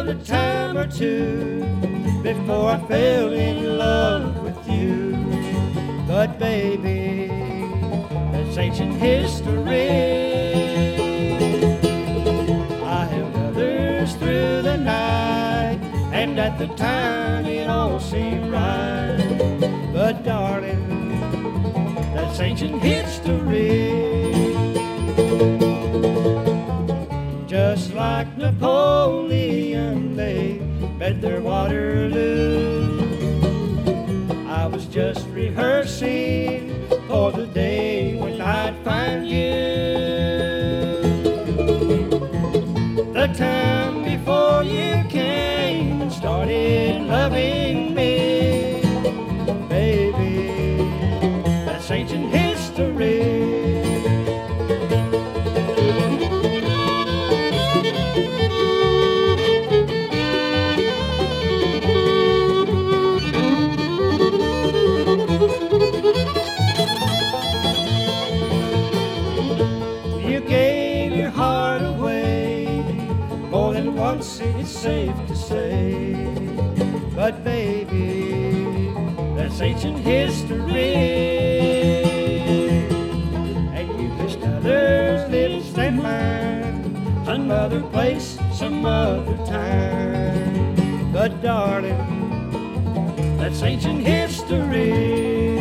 a time or two before I fell in love with you. But baby, that's ancient history. I held others through the night, and at the time it all seemed right. But darling, that's ancient history. Just like Napoleon, they met their Waterloo. I was just rehearsing for the day when I'd find you. The time before you came and started loving me, baby, that's ancient history. It's safe to say, but baby, that's ancient history. And you kissed others' lips than mine, some other place, some other time. But darling, that's ancient history.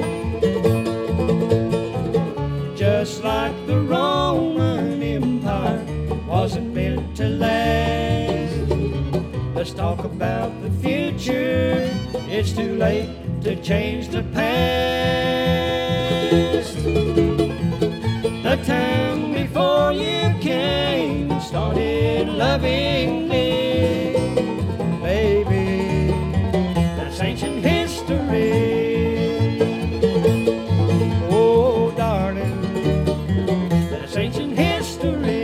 Just like the Roman Empire wasn't meant to last. Let's talk about the future. It's too late to change the past. The time before you came and started loving me, baby, that's ancient history. Oh, darling, that's ancient history.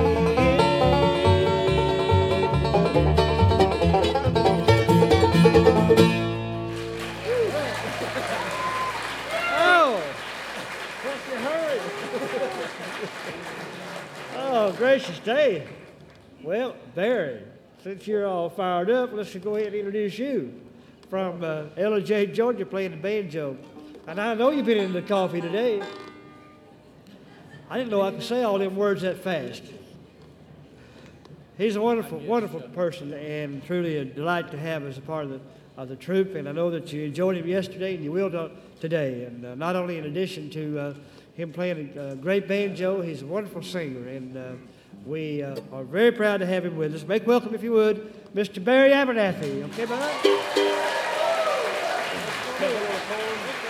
Oh, gracious day. Well, Barry, since you're all fired up, let's go ahead and introduce you. From Ella J, Georgia, playing the banjo. And I know you've been into coffee today. I didn't know I could say all them words that fast. He's a wonderful, wonderful person, and truly a delight to have as a part of the troupe. And I know that you enjoyed him yesterday, and you will today. And not only in addition to him playing a great banjo, he's a wonderful singer, and we are very proud to have him with us. Make welcome, if you would, Mr. Barry Abernathy. Okay, bud?